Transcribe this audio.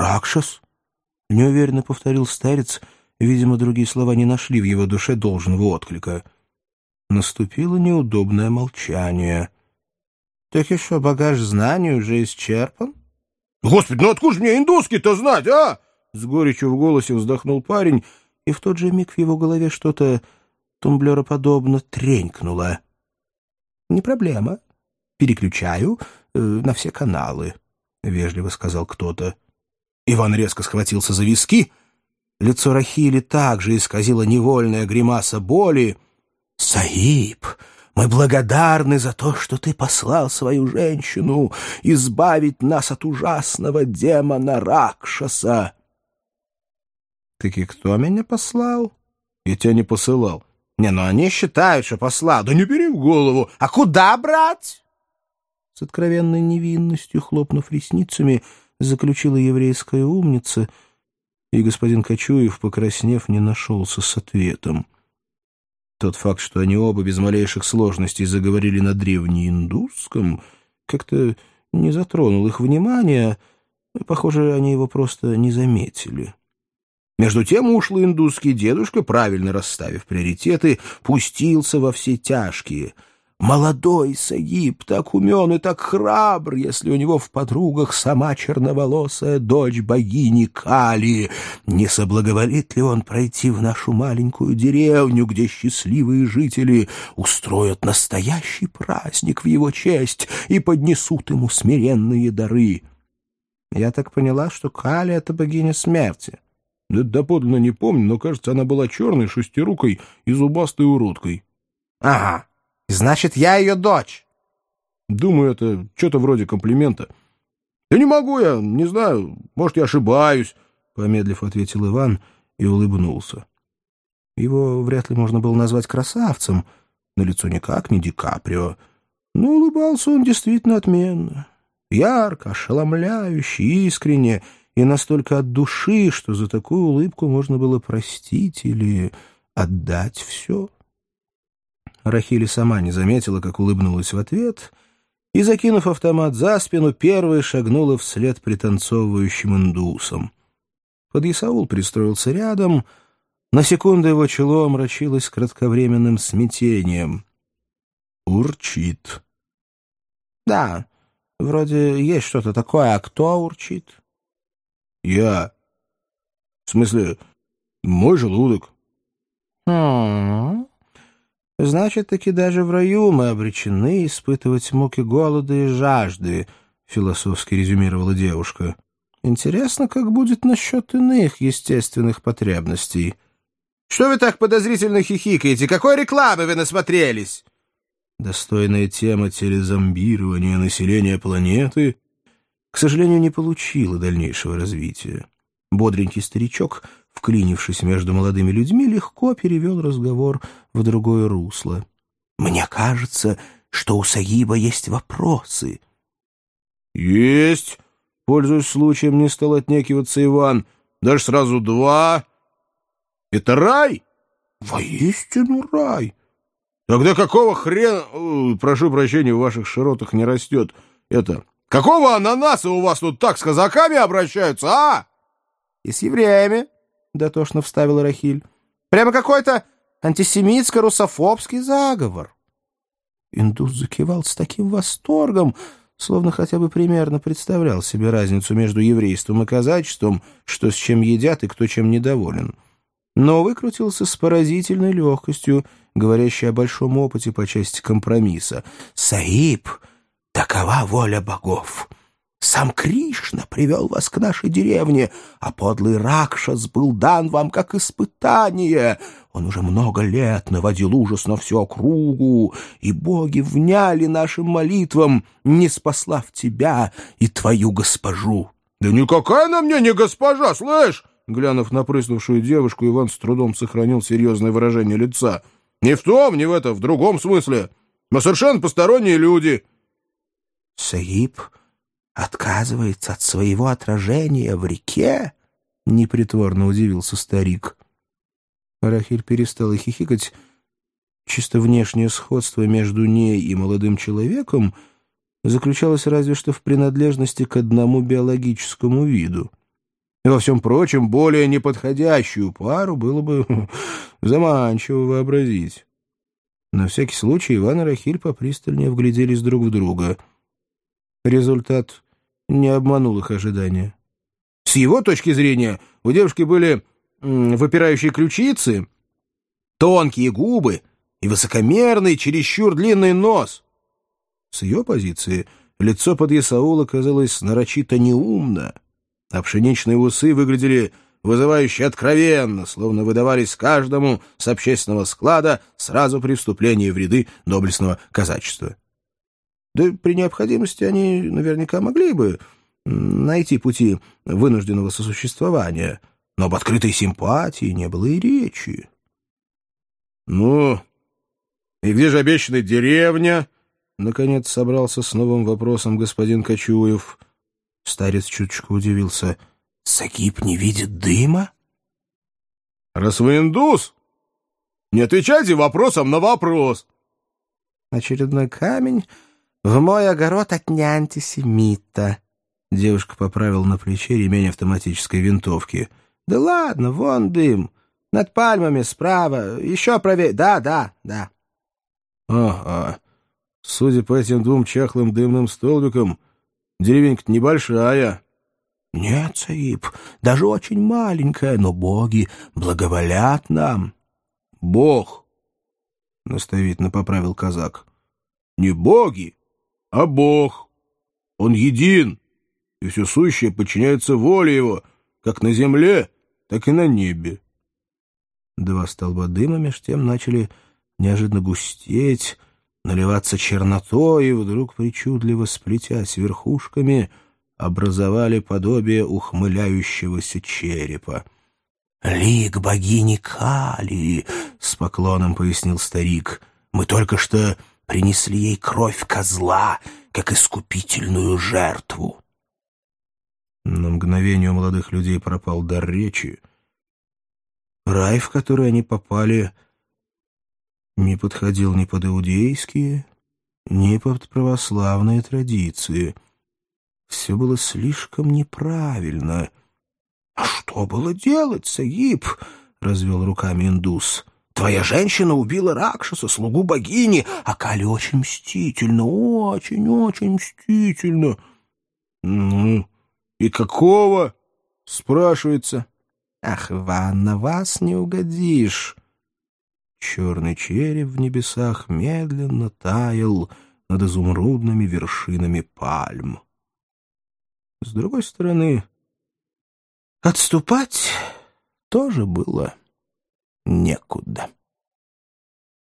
«Ракшас?» — неуверенно повторил старец. Видимо, другие слова не нашли в его душе должного отклика. Наступило неудобное молчание. «Так и что, багаж знаний уже исчерпан?» «Господи, ну откуда же мне индусский-то знать, а?» С горечью в голосе вздохнул парень, и в тот же миг в его голове что-то тумблероподобно тренькнуло. «Не проблема. Переключаю на все каналы», — вежливо сказал кто-то. Иван резко схватился за виски. Лицо Рахили также исказило невольная гримаса боли. «Саиб, мы благодарны за то, что ты послал свою женщину избавить нас от ужасного демона Ракшаса». «Таки кто меня послал?» «Я тебя не посылал». «Не, ну они считают, что послал». «Да не бери в голову». «А куда брать?» С откровенной невинностью, хлопнув ресницами, заключила еврейская умница, и господин Кочуев, покраснев, не нашелся с ответом. Тот факт, что они оба без малейших сложностей заговорили на древнеиндусском, как-то не затронул их внимания, похоже, они его просто не заметили. Между тем ушлый индусский дедушка, правильно расставив приоритеты, пустился во все тяжкие. Молодой Саиб так умен и так храбр, если у него в подругах сама черноволосая дочь богини Кали. Не соблаговолит ли он пройти в нашу маленькую деревню, где счастливые жители устроят настоящий праздник в его честь и поднесут ему смиренные дары? Я так поняла, что Кали — это богиня смерти. Да доподлинно не помню, но, кажется, она была черной, шестирукой и зубастой уродкой. — Ага, значит, я ее дочь. — Думаю, это что-то вроде комплимента. — Да не могу я, не знаю, может, я ошибаюсь, — помедлив ответил Иван и улыбнулся. Его вряд ли можно было назвать красавцем, на лицо никак не Ди Каприо, но улыбался он действительно отменно, ярко, ошеломляюще, искренне, и настолько от души, что за такую улыбку можно было простить или отдать все. Рахили сама не заметила, как улыбнулась в ответ, и, закинув автомат за спину, первой шагнула вслед пританцовывающим индусам. Подъясаул пристроился рядом. На секунду его чело омрачилось кратковременным смятением. «Урчит». «Да, вроде есть что-то такое, а кто урчит?» «Я. В смысле, мой желудок». Значит, таки даже в раю мы обречены испытывать муки голода и жажды», — философски резюмировала девушка. «Интересно, как будет насчет иных естественных потребностей». «Что вы так подозрительно хихикаете? Какой рекламы вы насмотрелись?» Достойная тема телезомбирования населения планеты, к сожалению, не получила дальнейшего развития. Бодренький старичок, вклинившись между молодыми людьми, легко перевел разговор в другое русло. «Мне кажется, что у Саиба есть вопросы». «Есть!» — пользуясь случаем, не стал отнекиваться Иван. «Даже сразу два. Это рай?» «Воистину рай!» «Тогда какого хрена, прошу прощения, в ваших широтах не растет это... Какого ананаса у вас тут так с казаками обращаются, а?» «И с евреями», — дотошно вставила Рахиль. «Прямо какой-то антисемитско-русофобский заговор». Индус закивал с таким восторгом, словно хотя бы примерно представлял себе разницу между еврейством и казачеством, что с чем едят и кто чем недоволен. Но выкрутился с поразительной легкостью, говорящей о большом опыте по части компромисса. «Саиб, такова воля богов. Сам Кришна привел вас к нашей деревне, а подлый Ракшас был дан вам как испытание. Он уже много лет наводил ужас на всю округу, и боги вняли нашим молитвам, не спаслав тебя и твою госпожу». «Да никакая она мне не госпожа, слышь!» Глянув на прыснувшую девушку, Иван с трудом сохранил серьезное выражение лица. «Ни в том, ни в этом, в другом смысле. Мы совершенно посторонние люди». «Саиб отказывается от своего отражения в реке?» — непритворно удивился старик. Рахиль перестала хихикать. Чисто внешнее сходство между ней и молодым человеком заключалось разве что в принадлежности к одному биологическому виду. И во всем прочем, более неподходящую пару было бы заманчиво вообразить. На всякий случай Иван и Рахиль попристальнее вгляделись друг в друга. Результат не обманул их ожидания. С его точки зрения у девушки были выпирающие ключицы, тонкие губы и высокомерный, чересчур длинный нос. С ее позиции лицо подъясаула казалось нарочито неумно, а пшеничные усы выглядели вызывающе откровенно, словно выдавались каждому с общественного склада сразу при вступлении в ряды доблестного казачества. Да при необходимости они наверняка могли бы найти пути вынужденного сосуществования, но об открытой симпатии не было и речи. «Ну, и где же обещанная деревня?» Наконец собрался с новым вопросом господин Кочуев. Старец чуточку удивился. «Сагиб не видит дыма?» «Раз вы индус, не отвечайте вопросом на вопрос». «Очередной камень в мой огород от антисемита». Девушка поправила на плече ремень автоматической винтовки. «Да ладно, вон дым. Над пальмами справа. Еще правее. Да. Ага. Судя по этим двум чахлым дымным столбикам, деревенька-то небольшая». «Нет, Саиб, даже очень маленькая, но боги благоволят нам». «Бог», — наставительно поправил казак. «Не боги, а Бог. Он един, и все сущее подчиняется воле его, как на земле, так и на небе». Два столба дыма меж тем начали неожиданно густеть, наливаться чернотой, и вдруг, причудливо сплетясь верхушками, образовали подобие ухмыляющегося черепа. «Лик богини Кали», — с поклоном пояснил старик, — «мы только что принесли ей кровь козла, как искупительную жертву». На мгновение у молодых людей пропал дар речи. Рай, в который они попали, не подходил ни под иудейские, ни под православные традиции. Все было слишком неправильно. «А что было делать, Сагиб?» — развел руками индус. «Твоя женщина убила Ракшаса, слугу богини, а Кали очень мстительно, очень мстительно». «Ну, и какого?» — спрашивается. «Ах, Иван, на вас не угодишь». Черный череп в небесах медленно таял над изумрудными вершинами пальм. С другой стороны, отступать тоже было некуда.